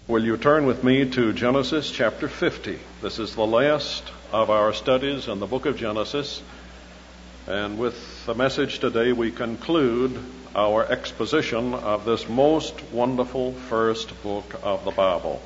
Will you turn with me to Genesis chapter 50? This is the last of our studies in the book of Genesis. And with the message today, we conclude our exposition of this most wonderful first book of the Bible.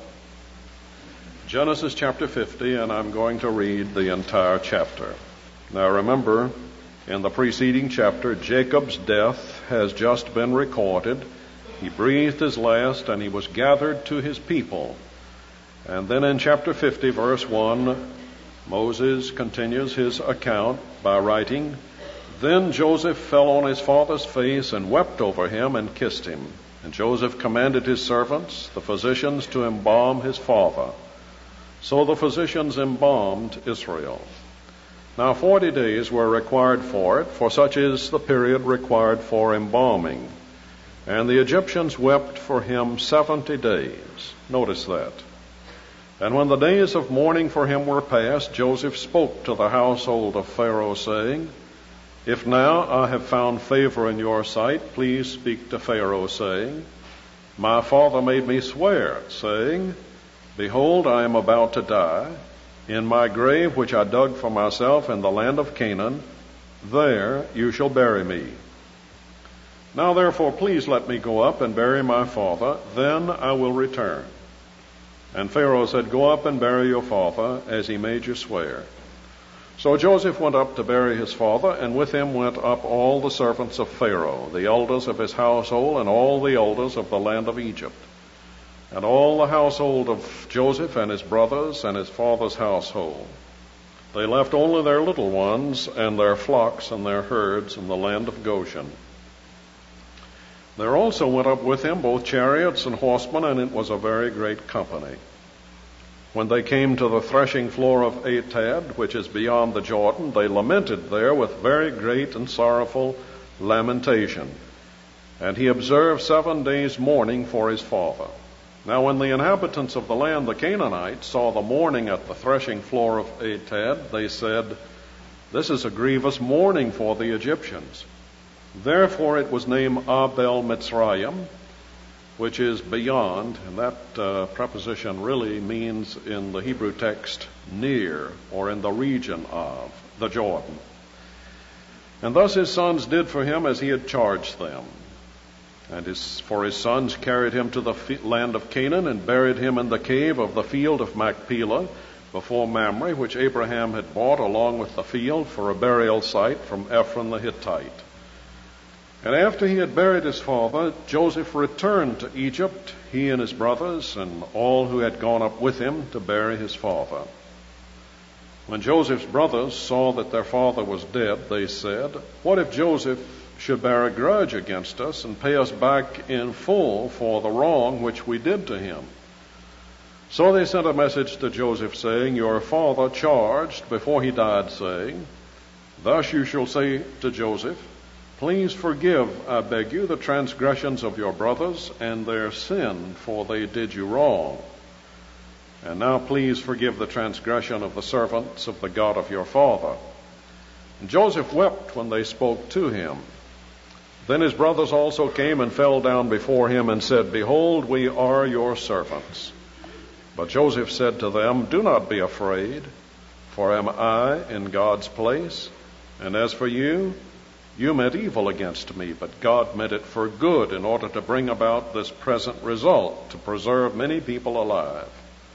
Genesis chapter 50, and I'm going to read the entire chapter. Now remember, in the preceding chapter, Jacob's death has just been recorded. He breathed his last, and he was gathered to his people. And then in chapter 50, verse 1, Moses continues his account by writing, "Then Joseph fell on his father's face and wept over him and kissed him. And Joseph commanded his servants, the physicians, to embalm his father. So the physicians embalmed Israel. Now 40 days were required for it, for such is the period required for embalming. And the Egyptians wept for him 70 days. Notice that. And when the days of mourning for him were past, Joseph spoke to the household of Pharaoh, saying, If now I have found favor in your sight, please speak to Pharaoh, saying, My father made me swear, saying, Behold, I am about to die. In my grave, which I dug for myself in the land of Canaan, there you shall bury me. Now therefore, please let me go up and bury my father, then I will return. And Pharaoh said, Go up and bury your father, as he made you swear. So Joseph went up to bury his father, and with him went up all the servants of Pharaoh, the elders of his household, and all the elders of the land of Egypt, and all the household of Joseph and his brothers and his father's household. They left only their little ones and their flocks and their herds in the land of Goshen. There also went up with him both chariots and horsemen, and it was a very great company. When they came to the threshing floor of Atad, which is beyond the Jordan, they lamented there with very great and sorrowful lamentation. And he observed 7 days mourning for his father. Now when the inhabitants of the land, the Canaanites, saw the mourning at the threshing floor of Atad, they said, This is a grievous mourning for the Egyptians. Therefore it was named Abel Mitzrayim, which is beyond, and that preposition really means in the Hebrew text near, or in the region of the Jordan. And thus his sons did for him as he had charged them. And his sons carried him to the land of Canaan and buried him in the cave of the field of Machpelah before Mamre, which Abraham had bought along with the field for a burial site from Ephron the Hittite. And after he had buried his father, Joseph returned to Egypt, he and his brothers, and all who had gone up with him to bury his father. When Joseph's brothers saw that their father was dead, they said, What if Joseph should bear a grudge against us and pay us back in full for the wrong which we did to him? So they sent a message to Joseph, saying, Your father charged before he died, saying, Thus you shall say to Joseph, Please forgive, I beg you, the transgressions of your brothers and their sin, for they did you wrong. And now please forgive the transgression of the servants of the God of your father. And Joseph wept when they spoke to him. Then his brothers also came and fell down before him and said, Behold, we are your servants. But Joseph said to them, Do not be afraid, for am I in God's place? And as for you, you meant evil against me, but God meant it for good in order to bring about this present result, to preserve many people alive.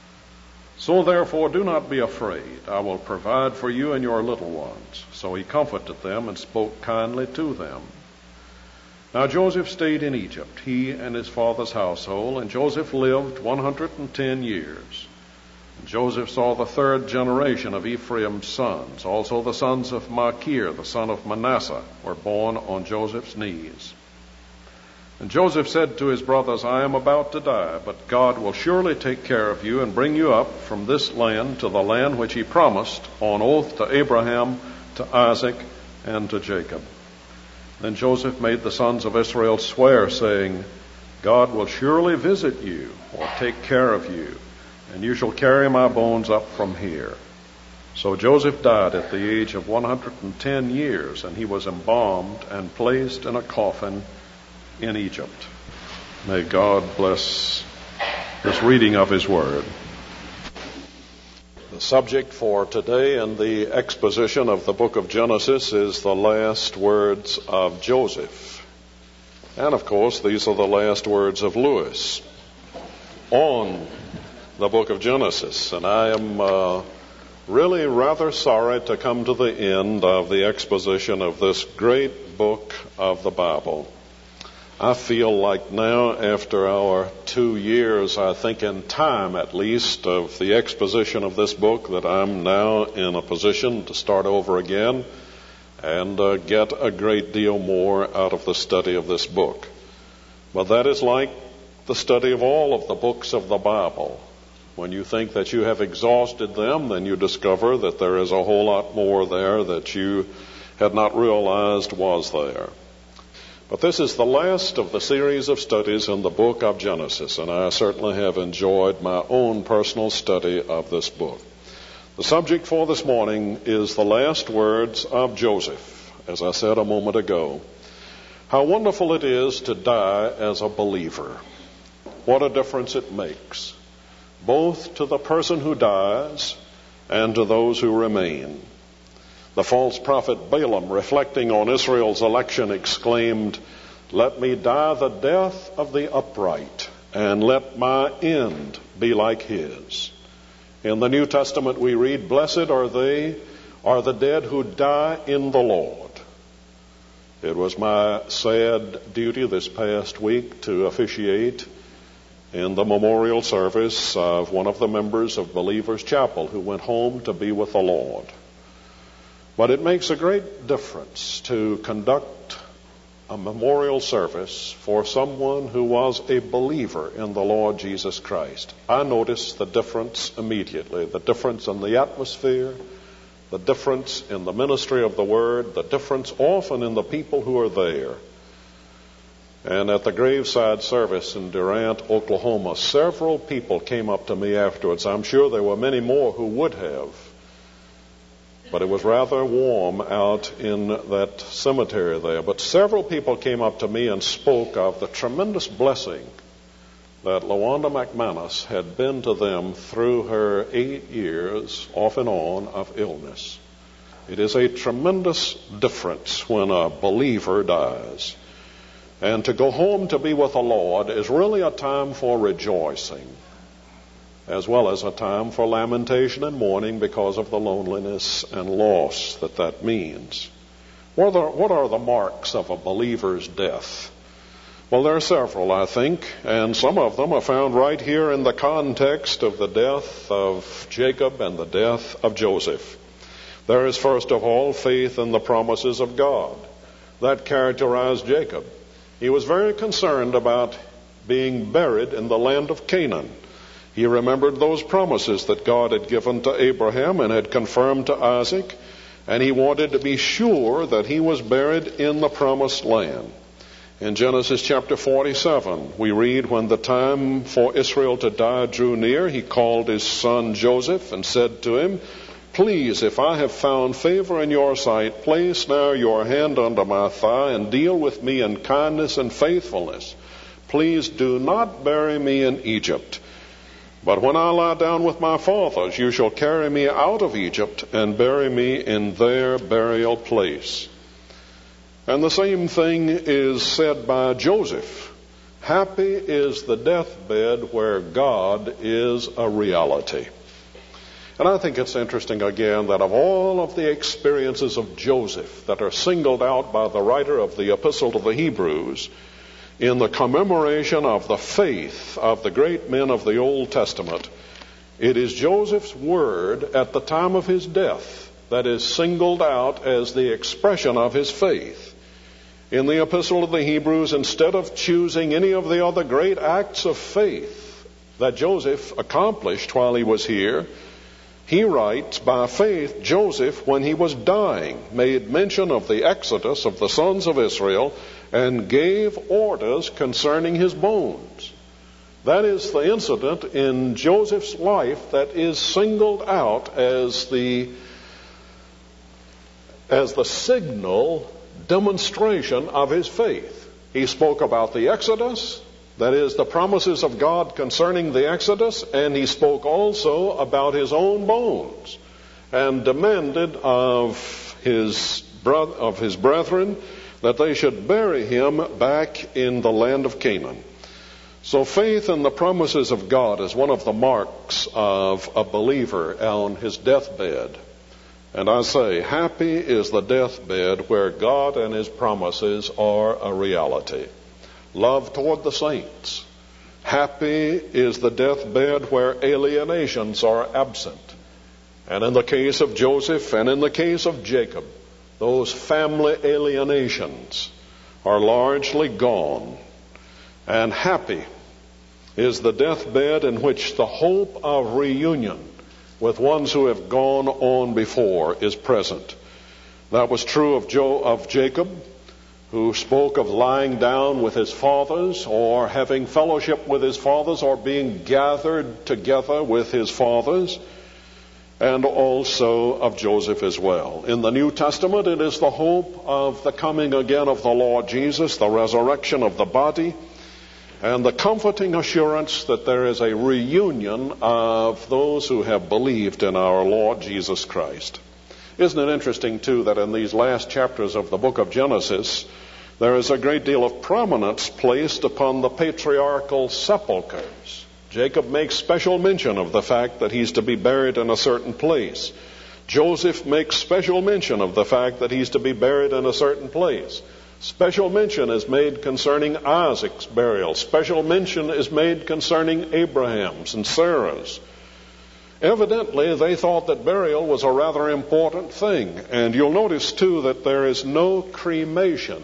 So therefore do not be afraid. I will provide for you and your little ones. So he comforted them and spoke kindly to them. Now Joseph stayed in Egypt, he and his father's household, and Joseph lived 110 years. And Joseph saw the third generation of Ephraim's sons. Also the sons of Machir, the son of Manasseh, were born on Joseph's knees. And Joseph said to his brothers, I am about to die, but God will surely take care of you and bring you up from this land to the land which he promised on oath to Abraham, to Isaac, and to Jacob. Then Joseph made the sons of Israel swear, saying, God will surely visit you, or take care of you, and you shall carry my bones up from here. So Joseph died at the age of 110 years, and he was embalmed and placed in a coffin in Egypt. May God bless this reading of His Word. The subject for today in the exposition of the book of Genesis is the last words of Joseph. And of course, these are the last words of Lewis on the book of Genesis. And I am really rather sorry to come to the end of the exposition of this great book of the Bible. I feel like now, after our 2 years, I think in time at least, of the exposition of this book, that I'm now in a position to start over again and get a great deal more out of the study of this book. But that is like the study of all of the books of the Bible. When you think that you have exhausted them, then you discover that there is a whole lot more there that you had not realized was there. But this is the last of the series of studies in the book of Genesis, and I certainly have enjoyed my own personal study of this book. The subject for this morning is the last words of Joseph, as I said a moment ago. How wonderful it is to die as a believer. What a difference it makes, both to the person who dies and to those who remain. The false prophet Balaam, reflecting on Israel's election, exclaimed, "Let me die the death of the upright, and let my end be like his." In the New Testament we read, "Blessed are the dead who die in the Lord." It was my sad duty this past week to officiate in the memorial service of one of the members of Believers Chapel who went home to be with the Lord. But it makes a great difference to conduct a memorial service for someone who was a believer in the Lord Jesus Christ. I noticed the difference immediately, the difference in the atmosphere, the difference in the ministry of the Word, the difference often in the people who are there. And at the graveside service in Durant, Oklahoma, several people came up to me afterwards. I'm sure there were many more who would have. But it was rather warm out in that cemetery there. But several people came up to me and spoke of the tremendous blessing that LaWanda McManus had been to them through her 8 years, off and on, of illness. It is a tremendous difference when a believer dies. And to go home to be with the Lord is really a time for rejoicing, as well as a time for lamentation and mourning because of the loneliness and loss that means. What are the marks of a believer's death? Well, there are several, I think, and some of them are found right here in the context of the death of Jacob and the death of Joseph. There is, first of all, faith in the promises of God. That characterized Jacob. He was very concerned about being buried in the land of Canaan. He remembered those promises that God had given to Abraham and had confirmed to Isaac, and he wanted to be sure that he was buried in the promised land. In Genesis chapter 47, we read, "When the time for Israel to die drew near, he called his son Joseph and said to him, 'Please, if I have found favor in your sight, place now your hand under my thigh and deal with me in kindness and faithfulness. Please do not bury me in Egypt. But when I lie down with my fathers, you shall carry me out of Egypt and bury me in their burial place.'" And the same thing is said by Joseph. Happy is the deathbed where God is a reality. And I think it's interesting again that of all of the experiences of Joseph that are singled out by the writer of the Epistle to the Hebrews, in the commemoration of the faith of the great men of the Old Testament, it is Joseph's word at the time of his death that is singled out as the expression of his faith. In the Epistle to the Hebrews, instead of choosing any of the other great acts of faith that Joseph accomplished while he was here, he writes, by faith Joseph, when he was dying, made mention of the exodus of the sons of Israel and gave orders concerning his bones. That is the incident in Joseph's life that is singled out as the signal demonstration of his faith. He spoke about the Exodus, That is, the promises of God concerning the Exodus, and he spoke also about his own bones, and demanded of his brethren that they should bury him back in the land of Canaan. So faith in the promises of God is one of the marks of a believer on his deathbed. And I say, happy is the deathbed where God and his promises are a reality. Love toward the saints. Happy is the deathbed where alienations are absent. And in the case of Joseph and in the case of Jacob, those family alienations are largely gone. And happy is the deathbed in which the hope of reunion with ones who have gone on before is present. That was true of Jacob, who spoke of lying down with his fathers, or having fellowship with his fathers, or being gathered together with his fathers, and also of Joseph as well. In the New Testament, it is the hope of the coming again of the Lord Jesus, the resurrection of the body, and the comforting assurance that there is a reunion of those who have believed in our Lord Jesus Christ. Isn't it interesting, too, that in these last chapters of the book of Genesis, there is a great deal of prominence placed upon the patriarchal sepulchres. Jacob makes special mention of the fact that he's to be buried in a certain place. Joseph makes special mention of the fact that he's to be buried in a certain place. Special mention is made concerning Isaac's burial. Special mention is made concerning Abraham's and Sarah's. Evidently, they thought that burial was a rather important thing. And you'll notice, too, that there is no cremation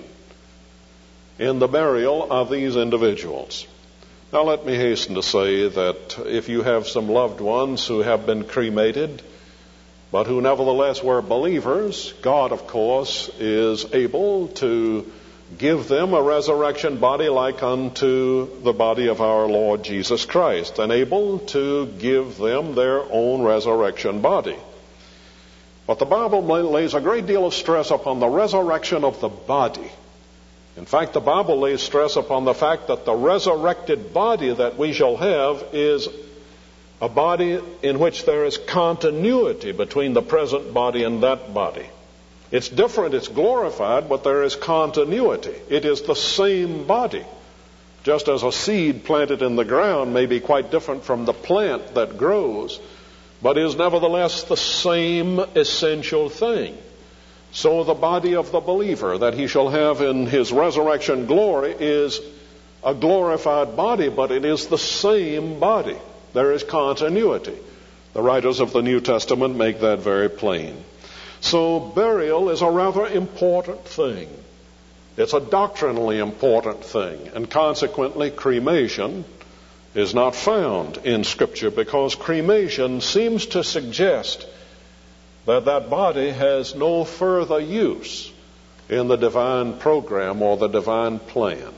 in the burial of these individuals. Now, let me hasten to say that if you have some loved ones who have been cremated, but who nevertheless were believers, God, of course, is able to give them a resurrection body like unto the body of our Lord Jesus Christ, and able to give them their own resurrection body. But the Bible lays a great deal of stress upon the resurrection of the body. In fact, the Bible lays stress upon the fact that the resurrected body that we shall have is a body in which there is continuity between the present body and that body. It's different, it's glorified, but there is continuity. It is the same body. Just as a seed planted in the ground may be quite different from the plant that grows, but is nevertheless the same essential thing. So the body of the believer that he shall have in his resurrection glory is a glorified body, but it is the same body. There is continuity. The writers of the New Testament make that very plain. So burial is a rather important thing. It's a doctrinally important thing, and consequently cremation is not found in Scripture, because cremation seems to suggest that that body has no further use in the divine program or the divine plan.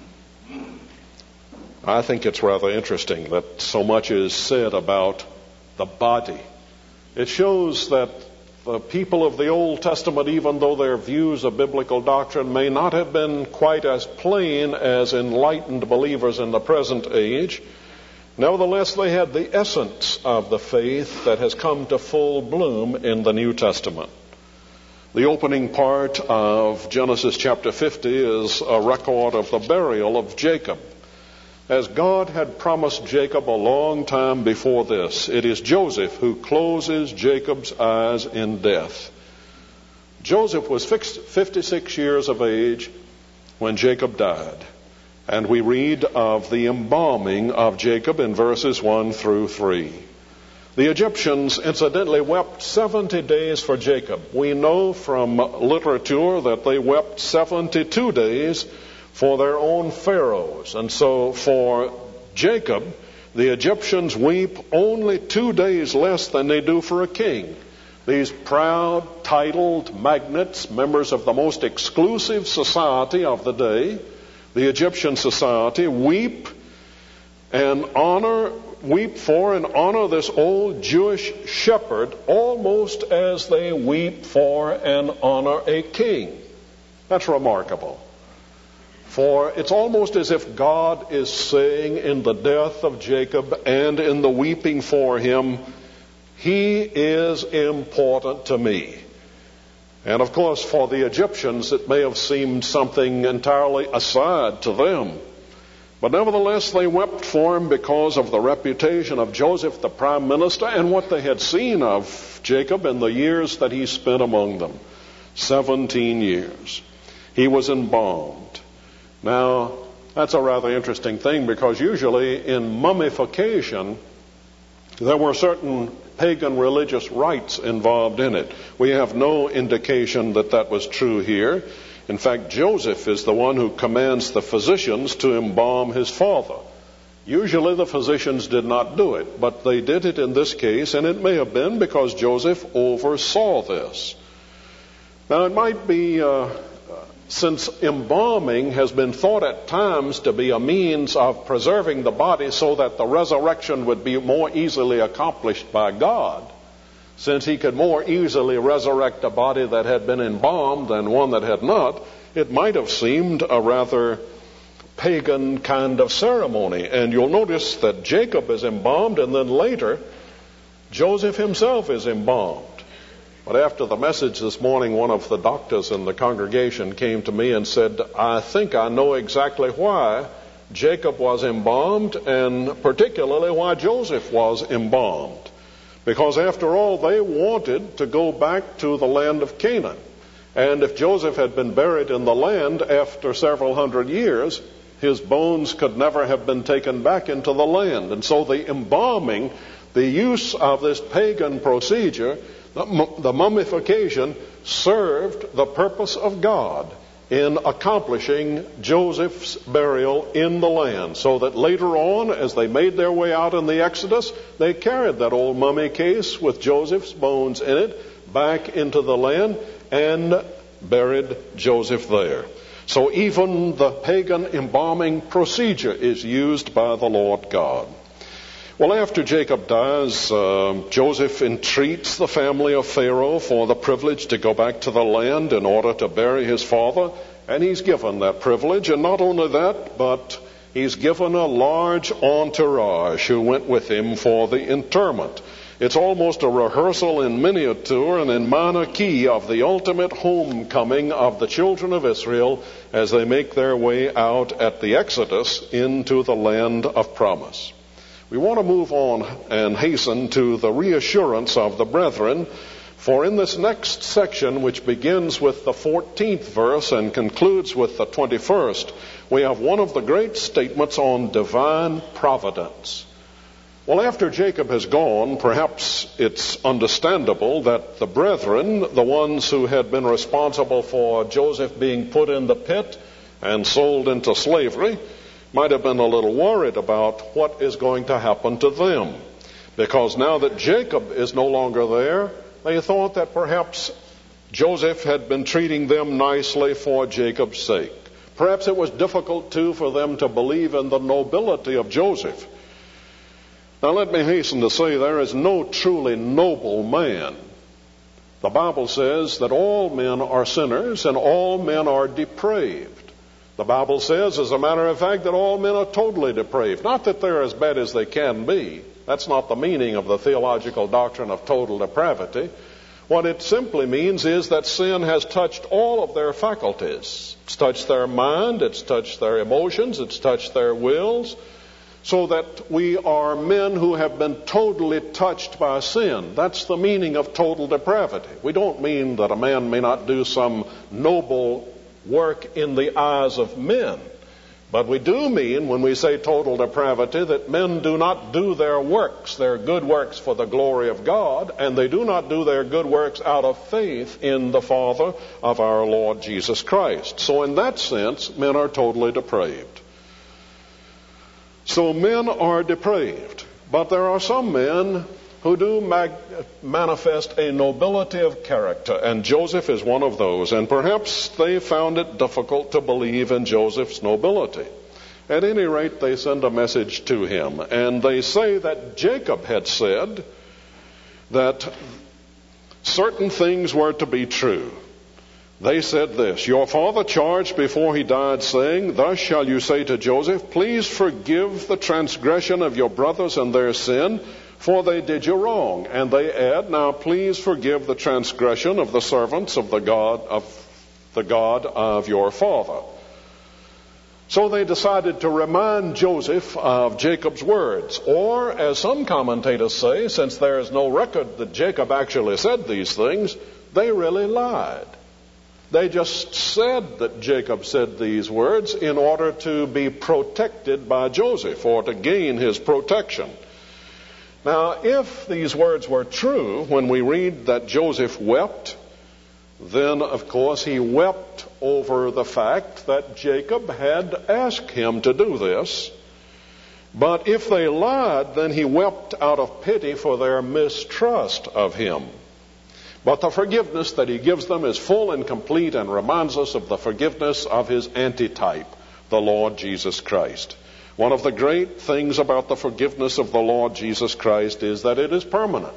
I think it's rather interesting that so much is said about the body. It shows that the people of the Old Testament, even though their views of biblical doctrine may not have been quite as plain as enlightened believers in the present age, nevertheless they had the essence of the faith that has come to full bloom in the New Testament. The opening part of Genesis chapter 50 is a record of the burial of Jacob. As God had promised Jacob a long time before this, it is Joseph who closes Jacob's eyes in death. Joseph was 56 years of age when Jacob died. And we read of the embalming of Jacob in verses 1 through 3. The Egyptians, incidentally, wept 70 days for Jacob. We know from literature that they wept 72 days for their own pharaohs. And so for Jacob, the Egyptians weep only 2 days less than they do for a king. These proud, titled magnates, members of the most exclusive society of the day, the Egyptian society, weep for and honor this old Jewish shepherd almost as they weep for and honor a king. That's remarkable. For it's almost as if God is saying in the death of Jacob and in the weeping for him, he is important to me. And of course, for the Egyptians, it may have seemed something entirely aside to them. But nevertheless, they wept for him because of the reputation of Joseph, the prime minister, and what they had seen of Jacob in the years that he spent among them. 17 years. He was embalmed. Now, that's a rather interesting thing, because usually in mummification, there were certain pagan religious rites involved in it. We have no indication that that was true here. In fact, Joseph is the one who commands the physicians to embalm his father. Usually the physicians did not do it, but they did it in this case, and it may have been because Joseph oversaw this. Now, it might be, since embalming has been thought at times to be a means of preserving the body so that the resurrection would be more easily accomplished by God, since he could more easily resurrect a body that had been embalmed than one that had not, it might have seemed a rather pagan kind of ceremony. And you'll notice that Jacob is embalmed, and then later Joseph himself is embalmed. But after the message this morning, one of the doctors in the congregation came to me and said, I think I know exactly why Jacob was embalmed, and particularly why Joseph was embalmed. Because after all, they wanted to go back to the land of Canaan. And if Joseph had been buried in the land after several hundred years, his bones could never have been taken back into the land. And so the embalming, the use of this pagan procedure, the mummification, served the purpose of God in accomplishing Joseph's burial in the land, so that later on, as they made their way out in the Exodus, they carried that old mummy case with Joseph's bones in it back into the land and buried Joseph there. So even the pagan embalming procedure is used by the Lord God. Well, after Jacob dies, Joseph entreats the family of Pharaoh for the privilege to go back to the land in order to bury his father, and he's given that privilege. And not only that, but he's given a large entourage who went with him for the interment. It's almost a rehearsal in miniature and in minor key of the ultimate homecoming of the children of Israel as they make their way out at the Exodus into the land of promise. We want to move on and hasten to the reassurance of the brethren, for in this next section, which begins with the 14th verse and concludes with the 21st, we have one of the great statements on divine providence. Well, after Jacob has gone, perhaps it's understandable that the brethren, the ones who had been responsible for Joseph being put in the pit and sold into slavery, might have been a little worried about what is going to happen to them. Because now that Jacob is no longer there, they thought that perhaps Joseph had been treating them nicely for Jacob's sake. Perhaps it was difficult, too, for them to believe in the nobility of Joseph. Now, let me hasten to say there is no truly noble man. The Bible says that all men are sinners and all men are depraved. The Bible says, as a matter of fact, that all men are totally depraved. Not that they're as bad as they can be. That's not the meaning of the theological doctrine of total depravity. What it simply means is that sin has touched all of their faculties. It's touched their mind, it's touched their emotions, it's touched their wills, so that we are men who have been totally touched by sin. That's the meaning of total depravity. We don't mean that a man may not do some noble work in the eyes of men. But we do mean, when we say total depravity, that men do not do their works, their good works, for the glory of God, and they do not do their good works out of faith in the Father of our Lord Jesus Christ. So in that sense, men are totally depraved. So men are depraved. But there are some men who do manifest a nobility of character, and Joseph is one of those. And perhaps they found it difficult to believe in Joseph's nobility. At any rate, they send a message to him, and they say that Jacob had said that certain things were to be true. They said this, "Your father charged before he died, saying, 'Thus shall you say to Joseph, please forgive the transgression of your brothers and their sin, for they did you wrong.' And they add, 'Now please forgive the transgression of the servants of the God of your father.'" So they decided to remind Joseph of Jacob's words. Or, as some commentators say, since there is no record that Jacob actually said these things, they really lied. They just said that Jacob said these words in order to be protected by Joseph, or to gain his protection. Now, if these words were true, when we read that Joseph wept, then, of course, he wept over the fact that Jacob had asked him to do this. But if they lied, then he wept out of pity for their mistrust of him. But the forgiveness that he gives them is full and complete and reminds us of the forgiveness of his antitype, the Lord Jesus Christ. One of the great things about the forgiveness of the Lord Jesus Christ is that it is permanent.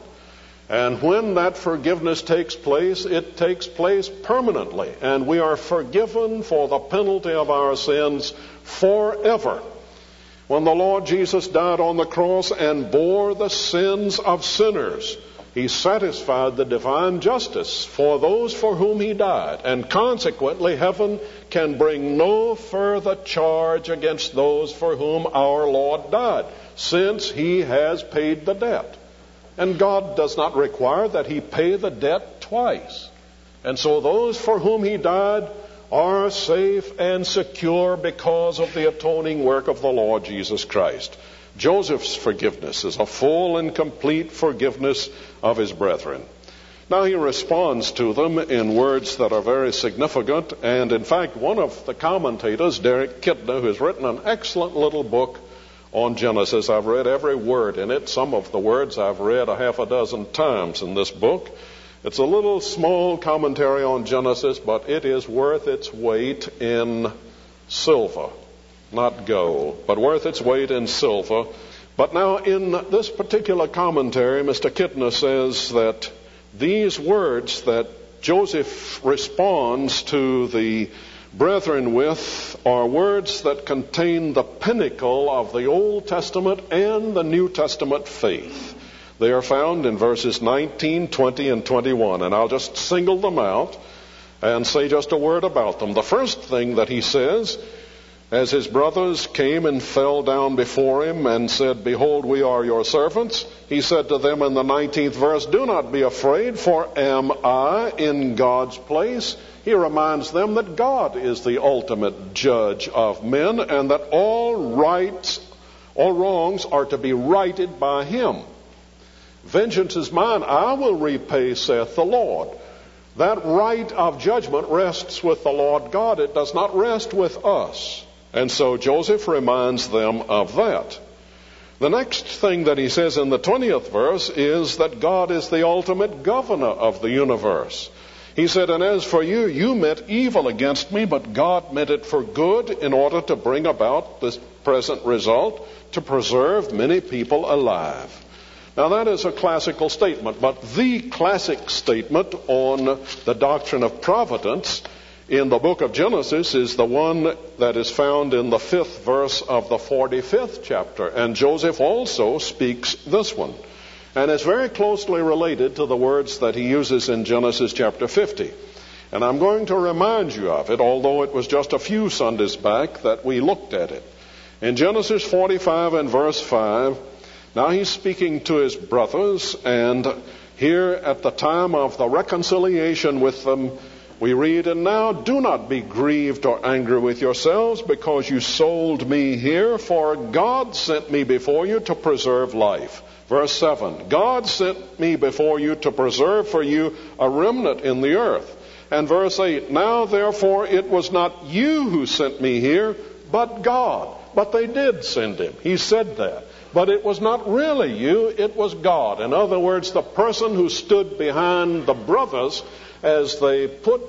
And when that forgiveness takes place, it takes place permanently. And we are forgiven for the penalty of our sins forever. When the Lord Jesus died on the cross and bore the sins of sinners, he satisfied the divine justice for those for whom he died. And consequently, heaven can bring no further charge against those for whom our Lord died, since he has paid the debt. And God does not require that he pay the debt twice. And so those for whom he died are safe and secure because of the atoning work of the Lord Jesus Christ. Joseph's forgiveness is a full and complete forgiveness of his brethren. Now he responds to them in words that are very significant, and in fact one of the commentators, Derek Kidner, who has written an excellent little book on Genesis, I've read every word in it. Some of the words I've read a half a dozen times in this book. It's a little small commentary on Genesis, but it is worth its weight in silver. Not gold, but worth its weight in silver. But now in this particular commentary, Mr. Kidner says that these words that Joseph responds to the brethren with are words that contain the pinnacle of the Old Testament and the New Testament faith. They are found in verses 19, 20, and 21, and I'll just single them out and say just a word about them. The first thing that he says, as his brothers came and fell down before him and said, "Behold, we are your servants," he said to them in the 19th verse, "Do not be afraid, for am I in God's place?" He reminds them that God is the ultimate judge of men and that all wrongs are to be righted by him. "Vengeance is mine, I will repay, saith the Lord." That right of judgment rests with the Lord God. It does not rest with us. And so Joseph reminds them of that. The next thing that he says in the 20th verse is that God is the ultimate governor of the universe. He said, "And as for you, you meant evil against me, but God meant it for good in order to bring about this present result, to preserve many people alive." Now that is a classical statement, but the classic statement on the doctrine of providence in the book of Genesis is the one that is found in the 5th verse of the 45th chapter. And Joseph also speaks this one. And it's very closely related to the words that he uses in Genesis chapter 50. And I'm going to remind you of it, although it was just a few Sundays back that we looked at it. In Genesis 45 and verse 5, now he's speaking to his brothers, and here at the time of the reconciliation with them, we read, "And now do not be grieved or angry with yourselves because you sold me here, for God sent me before you to preserve life." Verse 7, "God sent me before you to preserve for you a remnant in the earth." And verse 8, "Now therefore it was not you who sent me here, but God." But they did send him. He said that. But it was not really you, it was God. In other words, the person who stood behind the brothers as they put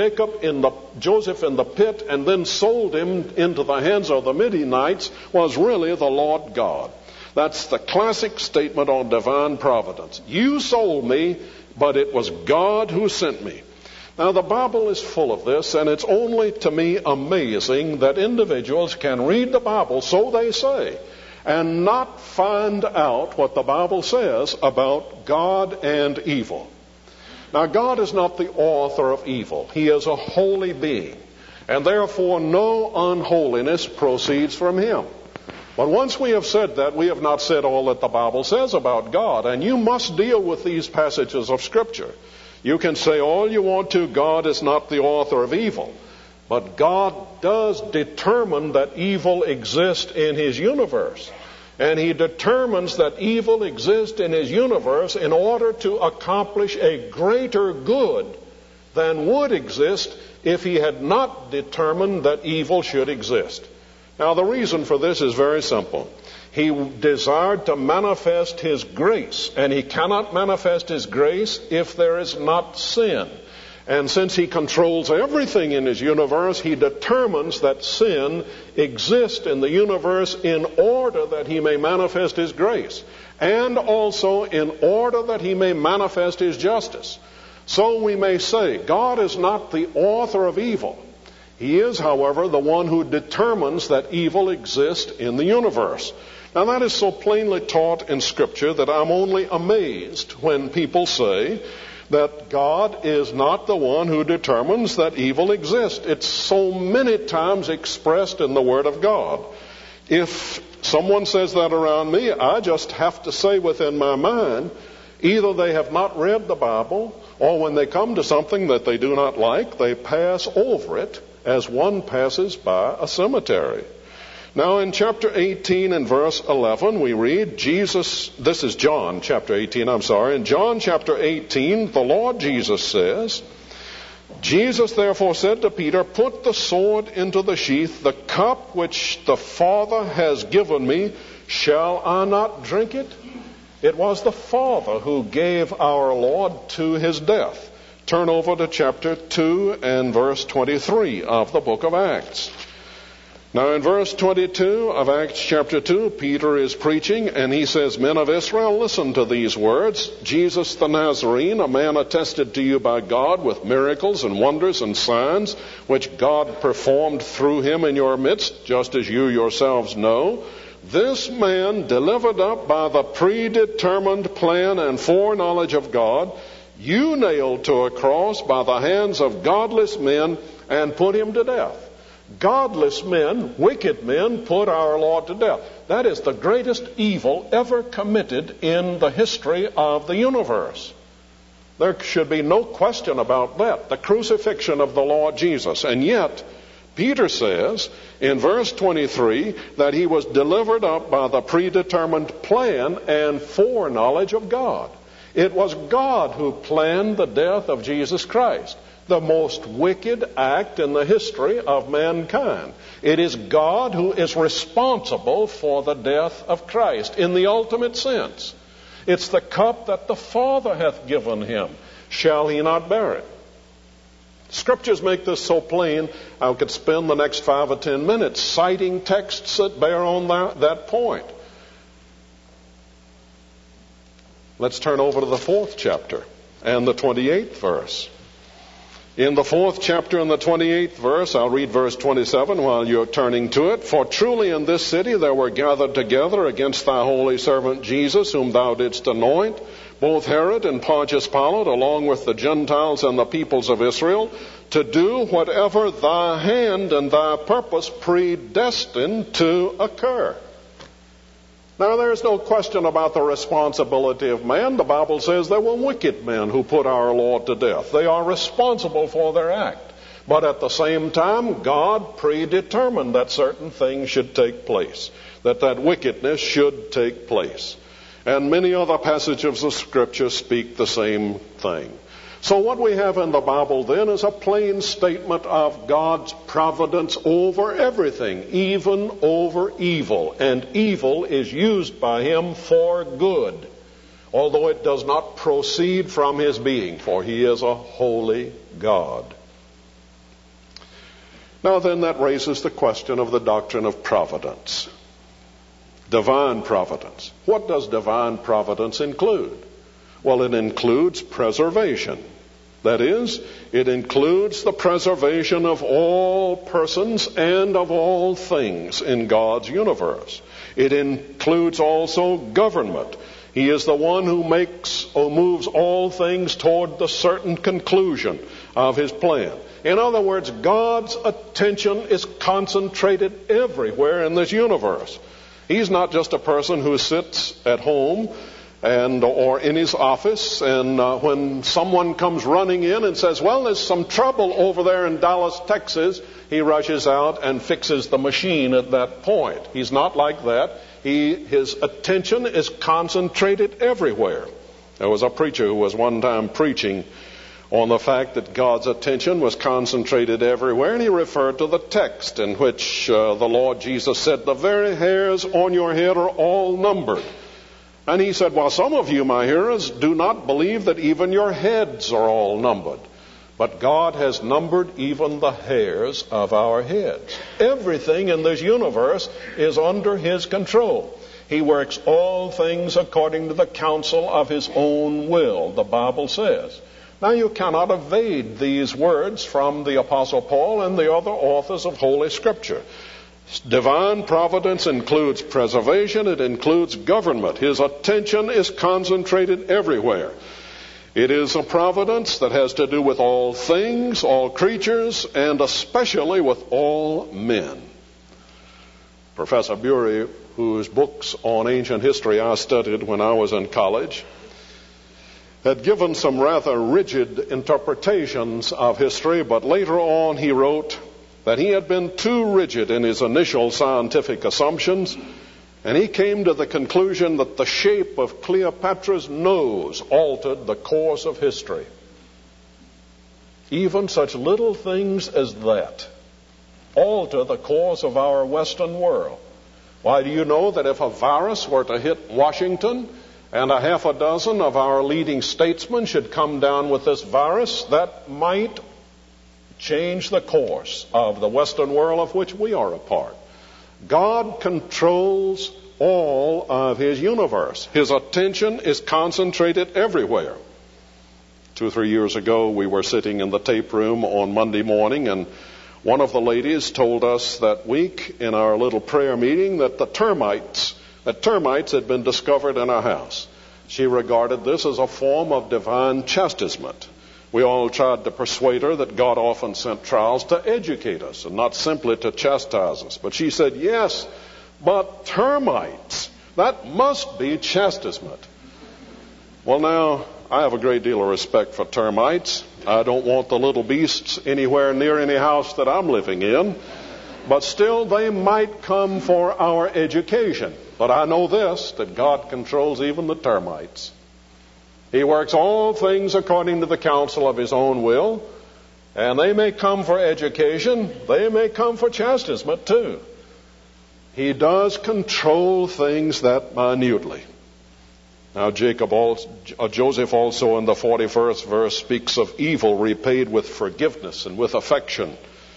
Joseph in the pit and then sold him into the hands of the Midianites was really the Lord God. That's the classic statement on divine providence. You sold me, but it was God who sent me. Now, the Bible is full of this, and it's only to me amazing that individuals can read the Bible, so they say, and not find out what the Bible says about God and evil. Now, God is not the author of evil. He is a holy being, and therefore no unholiness proceeds from him. But once we have said that, we have not said all that the Bible says about God, and you must deal with these passages of Scripture. You can say all you want to, God is not the author of evil. But God does determine that evil exists in His universe. And He determines that evil exists in His universe in order to accomplish a greater good than would exist if He had not determined that evil should exist. Now, the reason for this is very simple. He desired to manifest His grace, and He cannot manifest His grace if there is not sin. And since He controls everything in His universe, He determines that sin exists in the universe in order that He may manifest His grace, and also in order that He may manifest His justice. So we may say, God is not the author of evil. He is, however, the one who determines that evil exists in the universe. Now, that is so plainly taught in Scripture that I'm only amazed when people say that God is not the one who determines that evil exists. It's so many times expressed in the Word of God. If someone says that around me, I just have to say within my mind, either they have not read the Bible, or when they come to something that they do not like, they pass over it as one passes by a cemetery. Now, in chapter 18 and verse 11, we read, this is John chapter 18, In John chapter 18, the Lord Jesus says, Jesus therefore said to Peter, put the sword into the sheath, the cup which the Father has given me, shall I not drink it? It was the Father who gave our Lord to His death. Turn over to chapter 2 and verse 23 of the book of Acts. Now, in verse 22 of Acts chapter 2, Peter is preaching, and he says, Men of Israel, listen to these words. Jesus the Nazarene, a man attested to you by God with miracles and wonders and signs, which God performed through him in your midst, just as you yourselves know. This man, delivered up by the predetermined plan and foreknowledge of God, you nailed to a cross by the hands of godless men and put him to death. Godless men, wicked men, put our Lord to death. That is the greatest evil ever committed in the history of the universe. There should be no question about that, the crucifixion of the Lord Jesus. And yet, Peter says in verse 23 that he was delivered up by the predetermined plan and foreknowledge of God. It was God who planned the death of Jesus Christ, the most wicked act in the history of mankind. It is God who is responsible for the death of Christ in the ultimate sense. It's the cup that the Father hath given him. Shall he not bear it? Scriptures make this so plain, I could spend the next 5 or 10 minutes citing texts that bear on that point. Let's turn over to the 4th chapter and the 28th verse. In the 4th chapter and the 28th verse, I'll read verse 27 while you're turning to it. For truly in this city there were gathered together against thy holy servant Jesus, whom thou didst anoint, both Herod and Pontius Pilate, along with the Gentiles and the peoples of Israel, to do whatever thy hand and thy purpose predestined to occur. Now, there's no question about the responsibility of man. The Bible says there were wicked men who put our Lord to death. They are responsible for their act. But at the same time, God predetermined that certain things should take place, that wickedness should take place. And many other passages of Scripture speak the same thing. So what we have in the Bible then is a plain statement of God's providence over everything, even over evil. And evil is used by Him for good, although it does not proceed from His being, for He is a holy God. Now then, that raises the question of the doctrine of providence. Divine providence. What does divine providence include? Well, it includes preservation. That is, it includes the preservation of all persons and of all things in God's universe. It includes also government. He is the one who makes or moves all things toward the certain conclusion of his plan. In other words, God's attention is concentrated everywhere in this universe. He's not just a person who sits at home or in his office, and when someone comes running in and says, well, there's some trouble over there in Dallas, Texas, he rushes out and fixes the machine at that point. He's not like that. His attention is concentrated everywhere. There was a preacher who was one time preaching on the fact that God's attention was concentrated everywhere, and he referred to the text in which the Lord Jesus said, the very hairs on your head are all numbered. And he said, well, some of you, my hearers, do not believe that even your heads are all numbered. But God has numbered even the hairs of our heads. Everything in this universe is under his control. He works all things according to the counsel of his own will, the Bible says. Now, you cannot evade these words from the Apostle Paul and the other authors of Holy Scripture. Divine providence includes preservation. It includes government. His attention is concentrated everywhere. It is a providence that has to do with all things, all creatures, and especially with all men. Professor Bury, whose books on ancient history I studied when I was in college, had given some rather rigid interpretations of history, but later on he wrote that he had been too rigid in his initial scientific assumptions, and he came to the conclusion that the shape of Cleopatra's nose altered the course of history. Even such little things as that alter the course of our Western world. Why, do you know that if a virus were to hit Washington and a half a dozen of our leading statesmen should come down with this virus, that might change the course of the Western world of which we are a part. God controls all of his universe. His attention is concentrated everywhere. 2 or 3 years ago, we were sitting in the tape room on Monday morning, and one of the ladies told us that week in our little prayer meeting that termites had been discovered in our house. She regarded this as a form of divine chastisement. We all tried to persuade her that God often sent trials to educate us and not simply to chastise us. But she said, yes, but termites, that must be chastisement. Well, now, I have a great deal of respect for termites. I don't want the little beasts anywhere near any house that I'm living in. But still, they might come for our education. But I know this, that God controls even the termites. He works all things according to the counsel of his own will, and they may come for education, they may come for chastisement too. He does control things that minutely. Now Joseph also in the 41st verse speaks of evil repaid with forgiveness and with affection.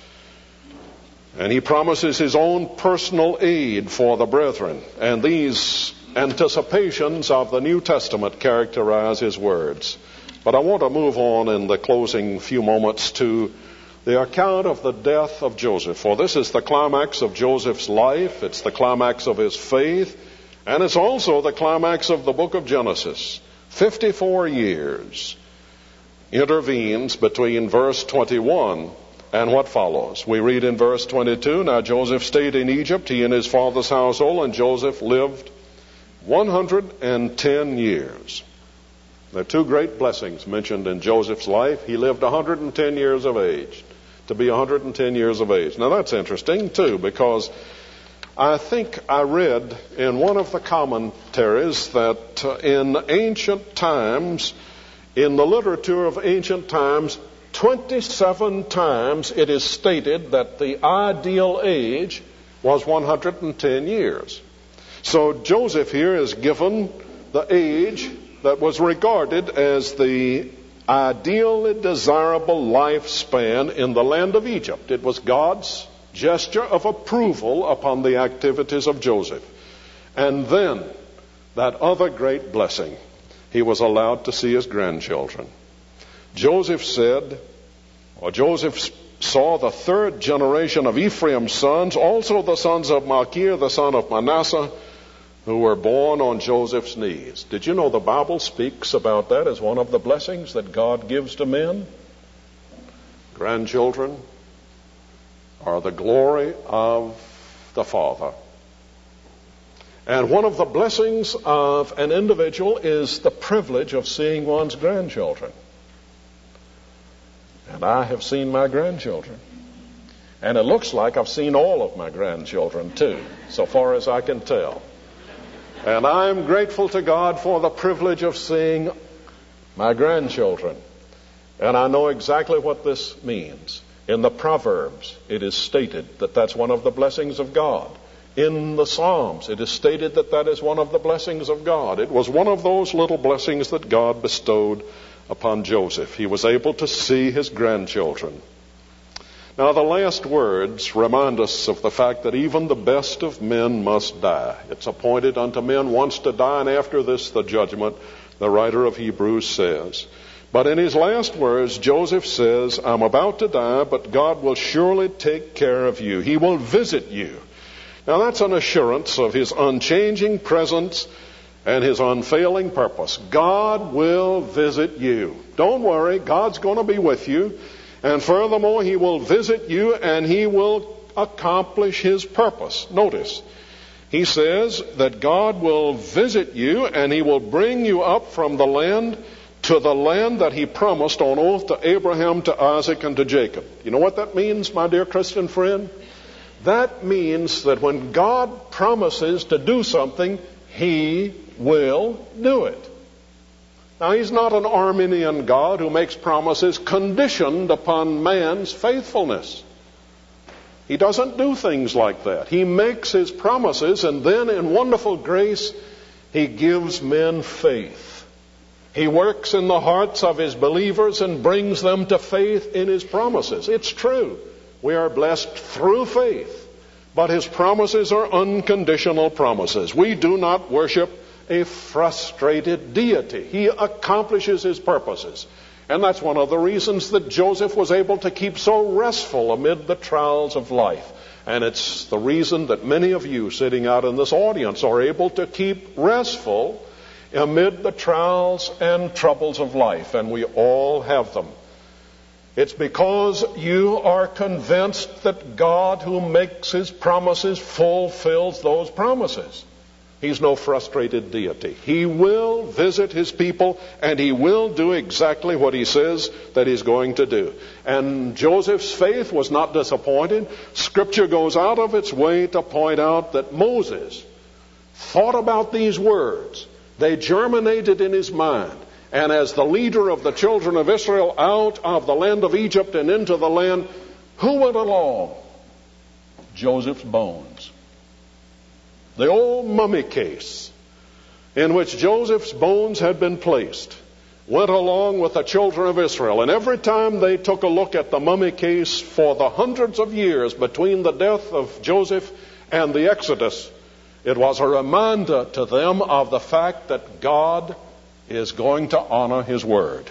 And he promises his own personal aid for the brethren, and these anticipations of the New Testament characterize his words. But I want to move on in the closing few moments to the account of the death of Joseph. For this is the climax of Joseph's life, it's the climax of his faith, and it's also the climax of the book of Genesis. 54 years intervenes between verse 21 and what follows. We read in verse 22, now Joseph stayed in Egypt, he and his father's household, and Joseph lived 110 years. There are two great blessings mentioned in Joseph's life. He lived 110 years of age. To be 110 years of age. Now that's interesting too, because I think I read in one of the commentaries that in ancient times, in the literature of ancient times, 27 times it is stated that the ideal age was 110 years. So Joseph here is given the age that was regarded as the ideally desirable lifespan in the land of Egypt. It was God's gesture of approval upon the activities of Joseph. And then, that other great blessing, he was allowed to see his grandchildren. Joseph saw the third generation of Ephraim's sons, also the sons of Machir, the son of Manasseh, who were born on Joseph's knees. Did you know the Bible speaks about that as one of the blessings that God gives to men? Grandchildren are the glory of the Father. And one of the blessings of an individual is the privilege of seeing one's grandchildren. And I have seen my grandchildren. And it looks like I've seen all of my grandchildren too, so far as I can tell. And I'm grateful to God for the privilege of seeing my grandchildren. And I know exactly what this means. In the Proverbs, it is stated that that's one of the blessings of God. In the Psalms, it is stated that that is one of the blessings of God. It was one of those little blessings that God bestowed upon Joseph. He was able to see his grandchildren. Now, the last words remind us of the fact that even the best of men must die. It's appointed unto men once to die, and after this the judgment, the writer of Hebrews says. But in his last words, Joseph says, I'm about to die, but God will surely take care of you. He will visit you. Now, that's an assurance of his unchanging presence and his unfailing purpose. God will visit you. Don't worry, God's going to be with you. And furthermore, he will visit you and he will accomplish his purpose. Notice, he says that God will visit you and he will bring you up from the land to the land that he promised on oath to Abraham, to Isaac, and to Jacob. You know what that means, my dear Christian friend? That means that when God promises to do something, he will do it. Now, he's not an Arminian God who makes promises conditioned upon man's faithfulness. He doesn't do things like that. He makes his promises, and then in wonderful grace, he gives men faith. He works in the hearts of his believers and brings them to faith in his promises. It's true. We are blessed through faith. But his promises are unconditional promises. We do not worship a frustrated deity. He accomplishes his purposes. And that's one of the reasons that Joseph was able to keep so restful amid the trials of life. And it's the reason that many of you sitting out in this audience are able to keep restful amid the trials and troubles of life. And we all have them. It's because you are convinced that God, who makes his promises, fulfills those promises. He's no frustrated deity. He will visit his people, and he will do exactly what he says that he's going to do. And Joseph's faith was not disappointed. Scripture goes out of its way to point out that Moses thought about these words. They germinated in his mind. And as the leader of the children of Israel out of the land of Egypt and into the land, who went along? Joseph's bones. The old mummy case in which Joseph's bones had been placed went along with the children of Israel. And every time they took a look at the mummy case for the hundreds of years between the death of Joseph and the Exodus, it was a reminder to them of the fact that God is going to honor his word.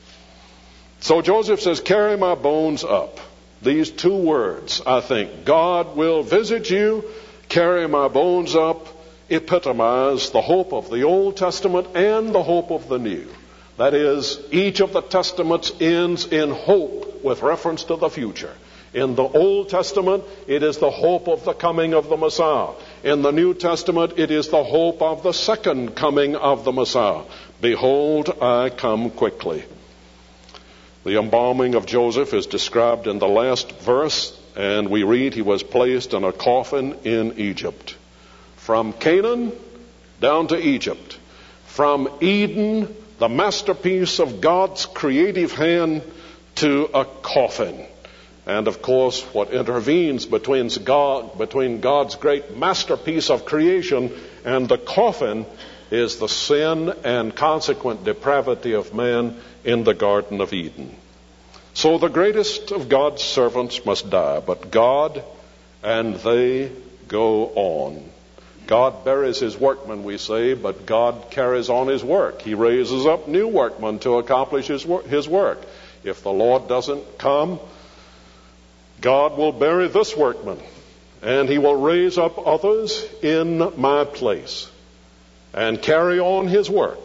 So Joseph says, carry my bones up. These two words, I think, God will visit you, carry my bones up, epitomize the hope of the Old Testament and the hope of the New. That is, each of the testaments ends in hope with reference to the future. In the Old Testament, it is the hope of the coming of the Messiah. In the New Testament, it is the hope of the second coming of the Messiah. Behold, I come quickly. The embalming of Joseph is described in the last verse, and we read he was placed in a coffin in Egypt. From Canaan down to Egypt. From Eden, the masterpiece of God's creative hand, to a coffin. And of course, what intervenes between God's great masterpiece of creation and the coffin is the sin and consequent depravity of man in the Garden of Eden. So the greatest of God's servants must die, but God and they go on. God buries his workmen, we say, but God carries on his work. He raises up new workmen to accomplish his work. If the Lord doesn't come, God will bury this workman, and he will raise up others in my place and carry on his work.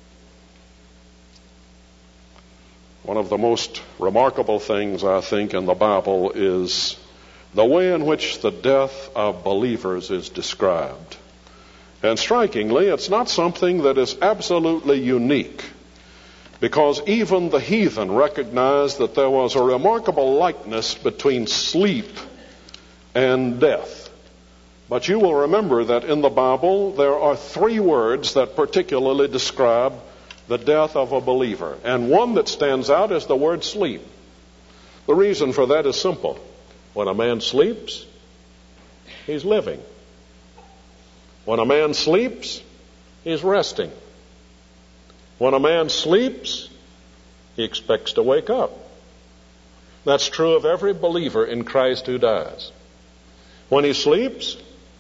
One of the most remarkable things, I think, in the Bible is the way in which the death of believers is described. And strikingly, it's not something that is absolutely unique, because even the heathen recognized that there was a remarkable likeness between sleep and death. But you will remember that in the Bible there are 3 words that particularly describe the death of a believer. And one that stands out is the word sleep. The reason for that is simple. When a man sleeps, he's living. When a man sleeps, he's resting. When a man sleeps, he expects to wake up. That's true of every believer in Christ who dies. When he sleeps,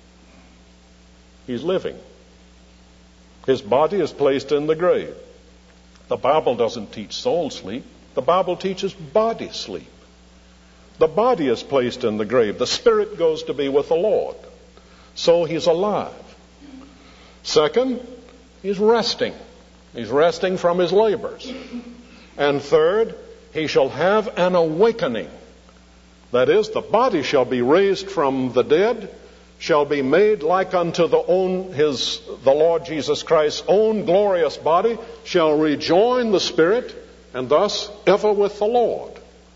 he's living. His body is placed in the grave. The Bible doesn't teach soul sleep. The Bible teaches body sleep. The body is placed in the grave. The spirit goes to be with the Lord. So he's alive. Second, he's resting. He's resting from his labors. And third, he shall have an awakening. That is, the body shall be raised from the dead, shall be made like unto the Lord Jesus Christ's own glorious body, shall rejoin the Spirit, and thus ever with the Lord.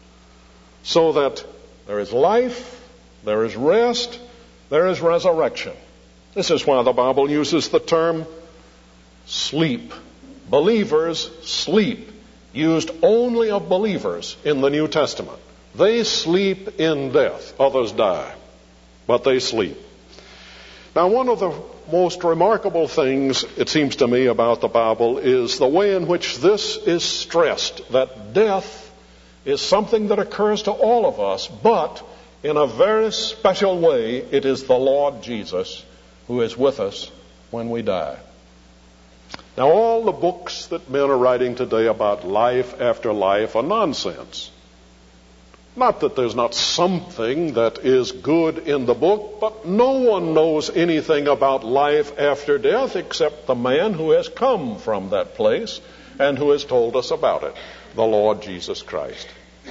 So that there is life, there is rest, there is resurrection. This is why the Bible uses the term sleep. Believers sleep, used only of believers in the New Testament. They sleep in death. Others die, but they sleep. Now, one of the most remarkable things, it seems to me, about the Bible is the way in which this is stressed, that death is something that occurs to all of us, but in a very special way, it is the Lord Jesus who is with us when we die. Now, all the books that men are writing today about life after life are nonsense. Not that there's not something that is good in the book, but no one knows anything about life after death except the man who has come from that place and who has told us about it, the Lord Jesus Christ.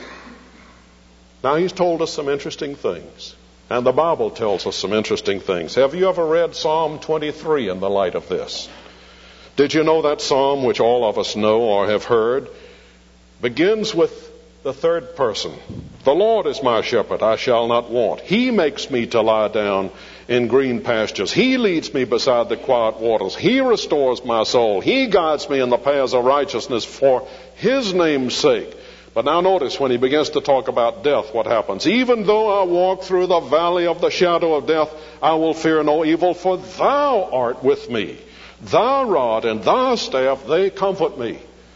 Now, he's told us some interesting things, and the Bible tells us some interesting things. Have you ever read Psalm 23 in the light of this? Did you know that psalm, which all of us know or have heard, begins with the third person? The Lord is my shepherd, I shall not want. He makes me to lie down in green pastures. He leads me beside the quiet waters. He restores my soul. He guides me in the paths of righteousness for his name's sake. But now notice, when he begins to talk about death, what happens? Even though I walk through the valley of the shadow of death, I will fear no evil, for thou art with me. Thy rod and thy staff, they comfort me.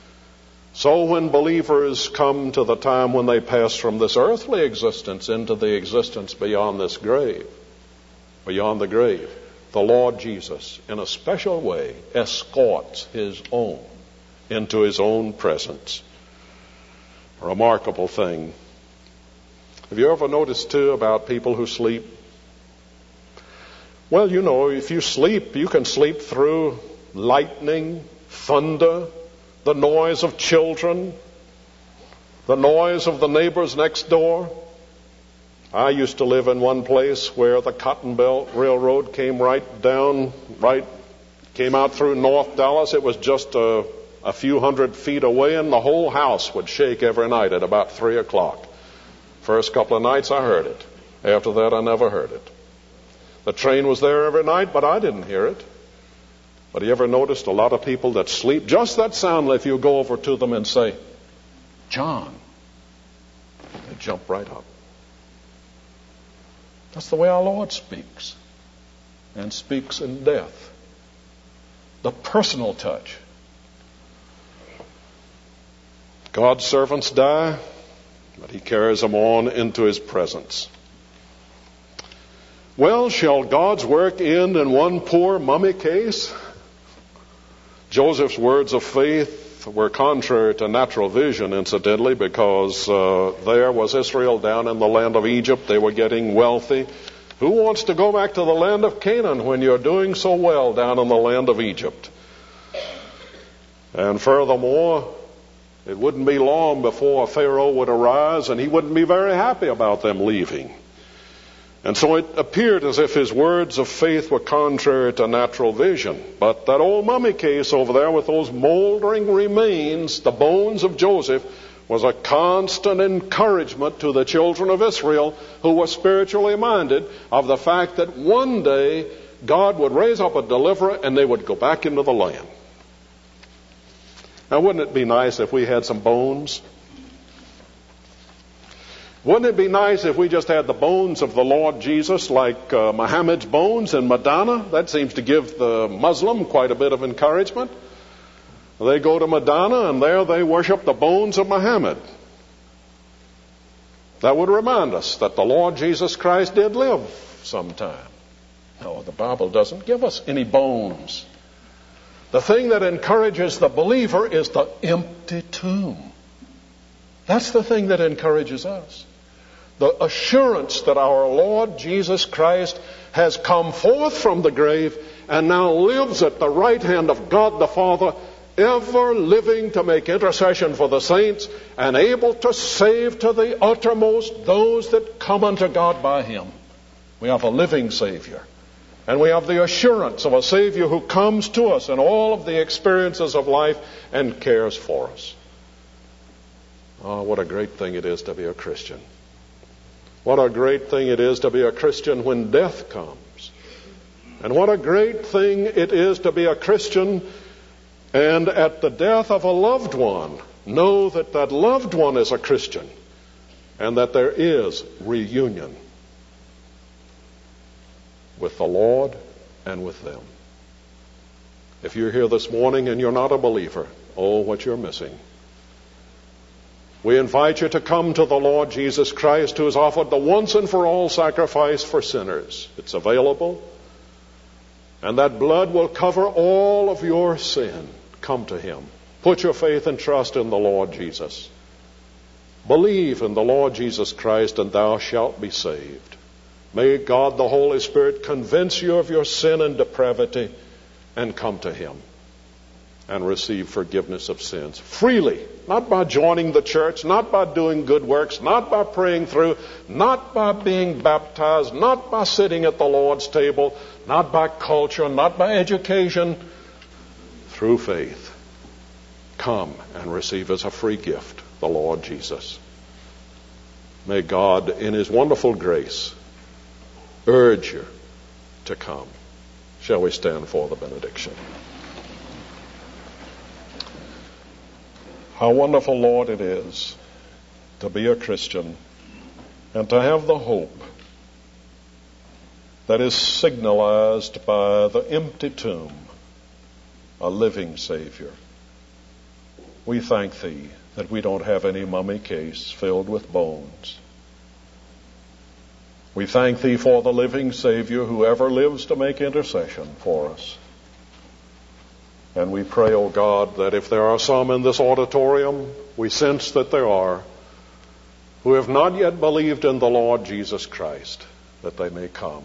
So when believers come to the time when they pass from this earthly existence into the existence beyond this grave, beyond the grave, the Lord Jesus, in a special way, escorts his own into his own presence. A remarkable thing. Have you ever noticed, too, about people who sleep? Well, you know, if you sleep, you can sleep through lightning, thunder, the noise of children, the noise of the neighbors next door. I used to live in one place where the Cotton Belt Railroad came came out through North Dallas. It was just a few hundred feet away, and the whole house would shake every night at about 3 o'clock. First couple of nights I heard it. After that I never heard it. The train was there every night, but I didn't hear it. But you ever noticed a lot of people that sleep? Just that sound, if you go over to them and say, John, they jump right up. That's the way our Lord speaks, and speaks in death. The personal touch. God's servants die, but he carries them on into his presence. Well, shall God's work end in one poor mummy case? Joseph's words of faith were contrary to natural vision, incidentally, because there was Israel down in the land of Egypt. They were getting wealthy. Who wants to go back to the land of Canaan when you're doing so well down in the land of Egypt? And furthermore, it wouldn't be long before Pharaoh would arise, and he wouldn't be very happy about them leaving. And so it appeared as if his words of faith were contrary to natural vision. But that old mummy case over there with those moldering remains, the bones of Joseph, was a constant encouragement to the children of Israel who were spiritually minded of the fact that one day God would raise up a deliverer and they would go back into the land. Now, wouldn't it be nice if we had some bones? Wouldn't it be nice if we just had the bones of the Lord Jesus like Muhammad's bones in Medina? That seems to give the Muslim quite a bit of encouragement. They go to Medina and there they worship the bones of Muhammad. That would remind us that the Lord Jesus Christ did live sometime. No, the Bible doesn't give us any bones. The thing that encourages the believer is the empty tomb. That's the thing that encourages us. The assurance that our Lord Jesus Christ has come forth from the grave and now lives at the right hand of God the Father, ever living to make intercession for the saints and able to save to the uttermost those that come unto God by Him. We have a living Savior. And we have the assurance of a Savior who comes to us in all of the experiences of life and cares for us. Oh, what a great thing it is to be a Christian. What a great thing it is to be a Christian when death comes. And what a great thing it is to be a Christian and at the death of a loved one, know that that loved one is a Christian and that there is reunion with the Lord and with them. If you're here this morning and you're not a believer, oh, what you're missing. We invite you to come to the Lord Jesus Christ, who has offered the once and for all sacrifice for sinners. It's available. And that blood will cover all of your sin. Come to Him. Put your faith and trust in the Lord Jesus. Believe in the Lord Jesus Christ and thou shalt be saved. May God the Holy Spirit convince you of your sin and depravity and come to Him and receive forgiveness of sins freely, not by joining the church, not by doing good works, not by praying through, not by being baptized, not by sitting at the Lord's table, not by culture, not by education, through faith. Come and receive as a free gift the Lord Jesus. May God, in His wonderful grace, urge you to come. Shall we stand for the benediction? How wonderful, Lord, it is to be a Christian and to have the hope that is signalized by the empty tomb, a living Savior. We thank Thee that we don't have any mummy case filled with bones. We thank Thee for the living Savior who ever lives to make intercession for us. And we pray, O God, that if there are some in this auditorium, we sense that there are, who have not yet believed in the Lord Jesus Christ, that they may come.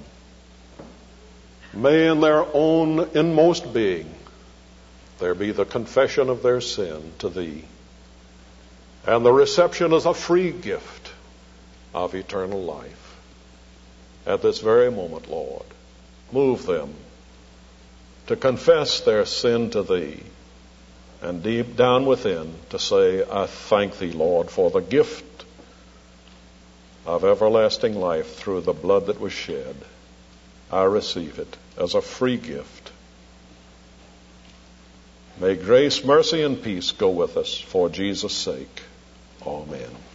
May in their own inmost being there be the confession of their sin to Thee and the reception as a free gift of eternal life. At this very moment, Lord, move them to confess their sin to Thee, and deep down within to say, I thank Thee, Lord, for the gift of everlasting life through the blood that was shed. I receive it as a free gift. May grace, mercy, and peace go with us for Jesus' sake. Amen.